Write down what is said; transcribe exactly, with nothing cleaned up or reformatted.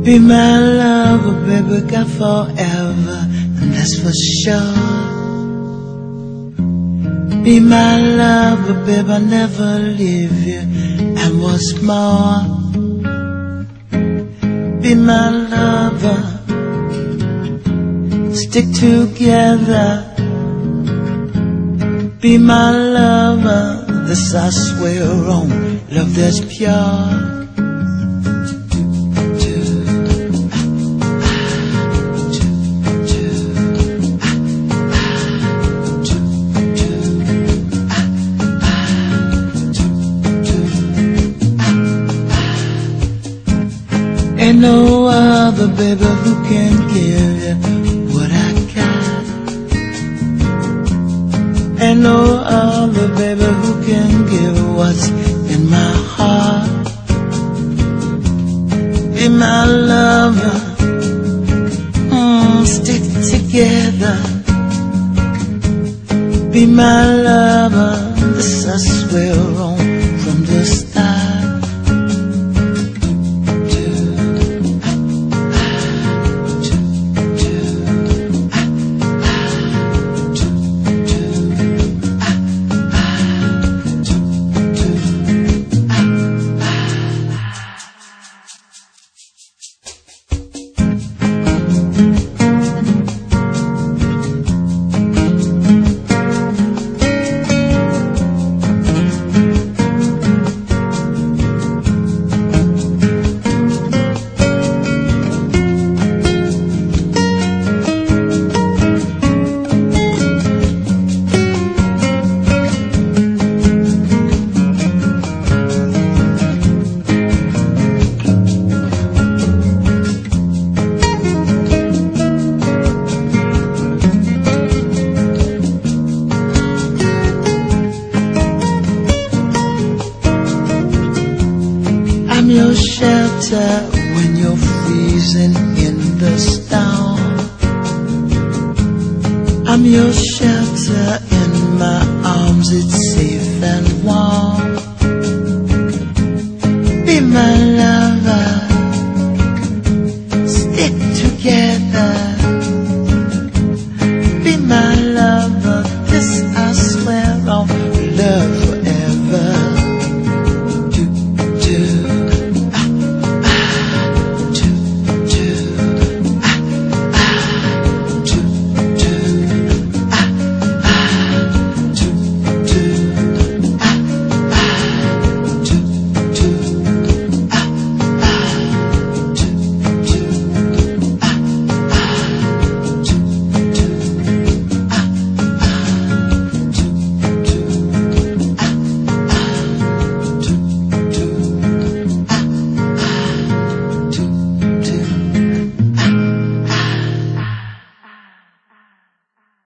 Be my lover, baby, got forever, and that's for sure. Be my lover, baby, I'll never leave you, and what's more, be my lover, stick together. Be my lover, this I swear on, love that's pure. Ain't no other, baby, who can give you what I got. Ain't no other, baby, who can give what's in my heart. Be my lover, mm, stick together. Be my lover, this I swear on from the start. I'm your shelter when you're freezing in the storm. I'm your shelter in my arms, it's